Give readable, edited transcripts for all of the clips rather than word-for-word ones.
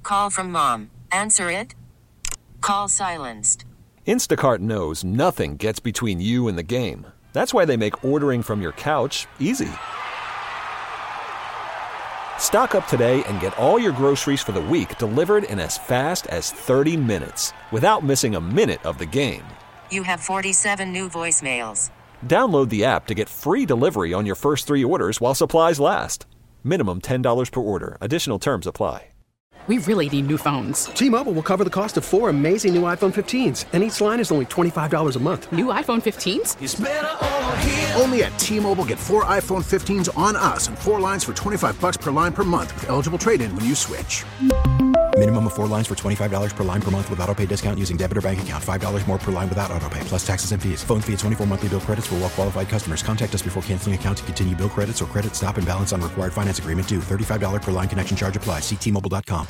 call from mom. Answer it. Call silenced. Instacart knows nothing gets between you and the game. That's why they make ordering from your couch easy. Stock up today and get all your groceries for the week delivered in as fast as 30 minutes without missing a minute of the game. You have 47 new voicemails. Download the app to get free delivery on your first 3 orders while supplies last. Minimum $10 per order. Additional terms apply. We really need new phones. T-Mobile will cover the cost of 4 amazing new iPhone 15s, and each line is only $25 a month. New iPhone 15s? It's better over here. Only at T-Mobile, get 4 iPhone 15s on us and 4 lines for $25 per line per month with eligible trade-in when you switch. Minimum of 4 lines for $25 per line per month with autopay discount using debit or bank account. $5 more per line without autopay, plus taxes and fees. Phone fee at 24 monthly bill credits for well-qualified customers. Contact us before canceling account to continue bill credits or credit stop and balance on required finance agreement due. $35 per line connection charge applies. See T-Mobile.com.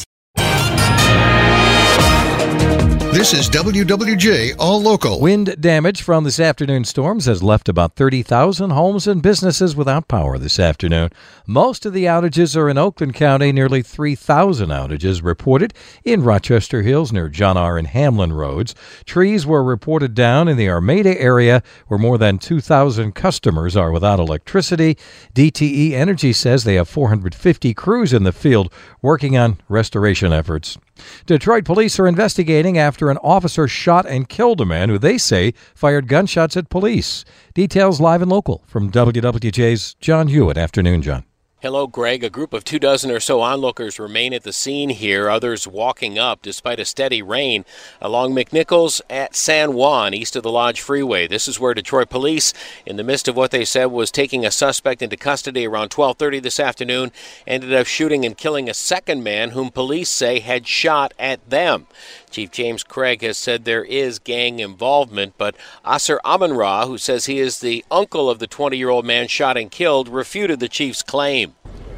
This is WWJ All Local. Wind damage from this afternoon's storms has left about 30,000 homes and businesses without power this afternoon. Most of the outages are in Oakland County. Nearly 3,000 outages reported in Rochester Hills near John R. and Hamlin Roads. Trees were reported down in the Armada area where more than 2,000 customers are without electricity. DTE Energy says they have 450 crews in the field working on restoration efforts. Detroit police are investigating after an officer shot and killed a man who they say fired gunshots at police. Details live and local from WWJ's John Hewitt. Afternoon, John. Hello, Greg. A group of 24 or so onlookers remain at the scene here, others walking up despite a steady rain along McNichols at San Juan, east of the Lodge Freeway. This is where Detroit police, in the midst of what they said was taking a suspect into custody around 12:30 this afternoon, ended up shooting and killing a second man whom police say had shot at them. Chief James Craig has said there is gang involvement, but Asser Amun-Ra, who says he is the uncle of the 20-year-old man shot and killed, refuted the chief's claim.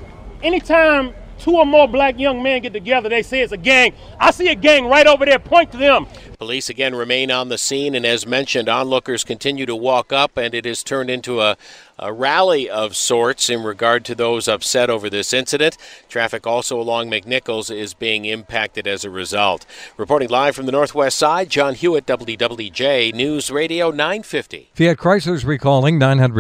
Anytime 2 or more black young men get together, they say it's a gang. I see a gang right over there. Point to them. Police again remain on the scene, and as mentioned, onlookers continue to walk up, and it has turned into a rally of sorts in regard to those upset over this incident. Traffic also along McNichols is being impacted as a result. Reporting live from the northwest side, John Hewitt, WWJ News Radio 950. Fiat Chrysler's recalling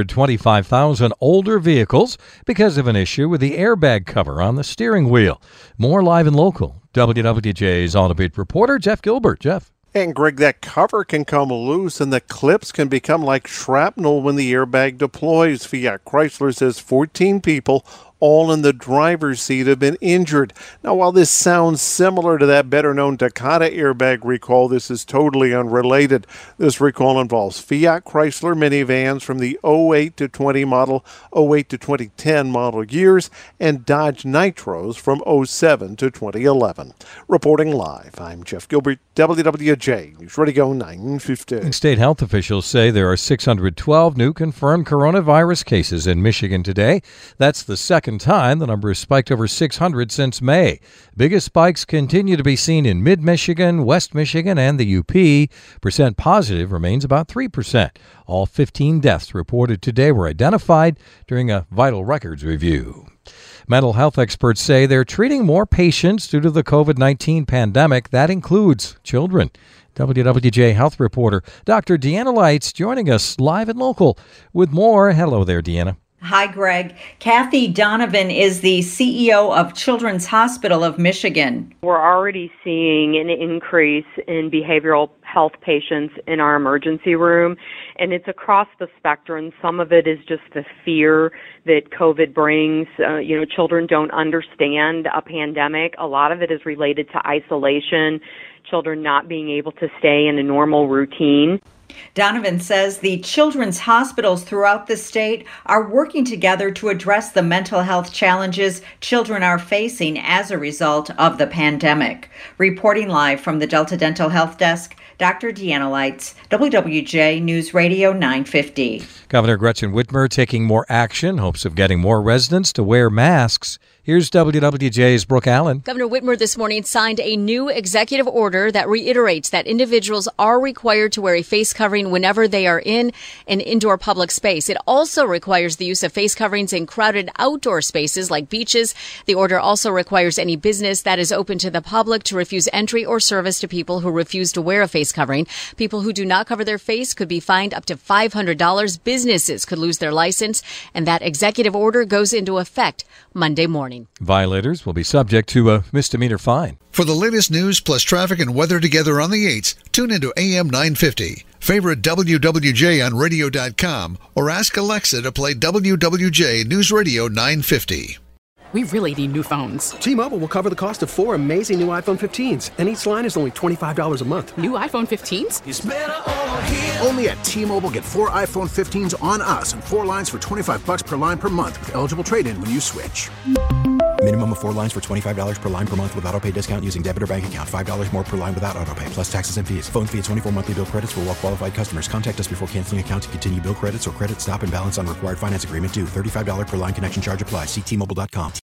925,000 older vehicles because of an issue with the airbag cover on the steering wheel. More live and local. WWJ's On the Beat reporter, Jeff Gilbert. Jeff. And, Greg, that cover can come loose and the clips can become like shrapnel when the airbag deploys. Fiat Chrysler says 14 people, all in the driver's seat, have been injured. Now, while this sounds similar to that better-known Takata airbag recall, this is totally unrelated. This recall involves Fiat Chrysler minivans from the 08 to 20 model, 08 to 2010 model years, and Dodge Nitros from 07 to 2011. Reporting live, I'm Jeff Gilbert, WWJ News Radio 950. State health officials say there are 612 new confirmed coronavirus cases in Michigan today. That's the second time the number has spiked over 600 since May. Biggest spikes continue to be seen in mid-Michigan, West Michigan, and the UP. Percent positive remains about 3%. All 15 deaths reported today were identified during a vital records review. Mental health experts say they're treating more patients due to the COVID-19 pandemic. That includes children. WWJ health reporter Dr. Deanna Lights joining us live and local with more. Hello there, Deanna. Hi, Greg. Kathy Donovan is the CEO of Children's Hospital of Michigan. We're already seeing an increase in behavioral health patients in our emergency room, and it's across the spectrum. Some of it is just the fear that COVID brings. Children don't understand a pandemic. A lot of it is related to isolation, children not being able to stay in a normal routine. Donovan says the children's hospitals throughout the state are working together to address the mental health challenges children are facing as a result of the pandemic. Reporting live from the Delta Dental Health Desk, Dr. Deanna Lights, WWJ News Radio 950. Governor Gretchen Whitmer taking more action, hopes of getting more residents to wear masks Here's WWJ's Brooke Allen. Governor Whitmer this morning signed a new executive order that reiterates that individuals are required to wear a face covering whenever they are in an indoor public space. It also requires the use of face coverings in crowded outdoor spaces like beaches. The order also requires any business that is open to the public to refuse entry or service to people who refuse to wear a face covering. People who do not cover their face could be fined up to $500. Businesses could lose their license, and that executive order goes into effect Monday morning. Violators will be subject to a misdemeanor fine. For the latest news plus traffic and weather together on the 8s, tune into AM 950. Favorite WWJ on radio.com or ask Alexa to play WWJ News Radio 950. We really need new phones. T-Mobile will cover the cost of 4 amazing new iPhone 15s, and each line is only $25 a month. New iPhone 15s? It's better over here. Only at T-Mobile, get 4 iPhone 15s on us and 4 lines for $25 per line per month with eligible trade-in when you switch. Minimum of 4 lines for $25 per line per month with autopay discount using debit or bank account. $5 more per line without autopay, plus taxes and fees. Phone fee at 24 monthly bill credits for well-qualified customers. Contact us before canceling account to continue bill credits or credit stop and balance on required finance agreement due. $35 per line connection charge applies. See T-Mobile.com.